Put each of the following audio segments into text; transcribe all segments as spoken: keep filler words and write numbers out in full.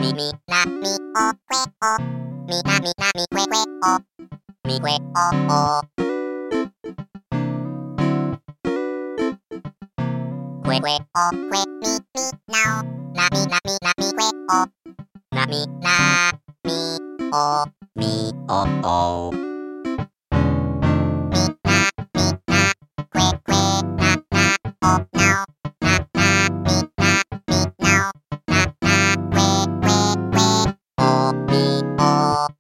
みみなみおくえおみなみなみくえくえおみくえおおくえくえおくえみみなおなみなみなみくえおなみなみおみおおみなみなくえくえななおなおななみなみなおななくえくえくえおみお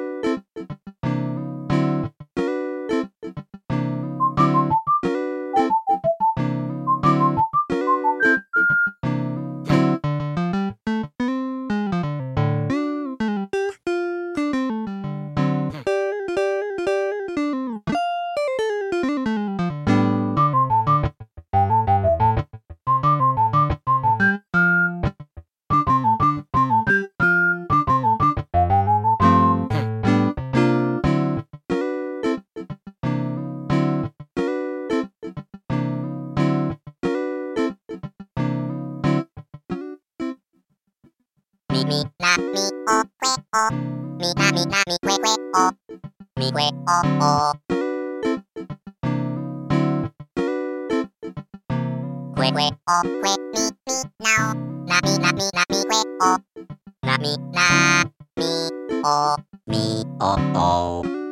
みみなみおくえおみなみなみくえくえおみくえおおくえくえおくえみみなおなみなみなみくえおなみなみおみおお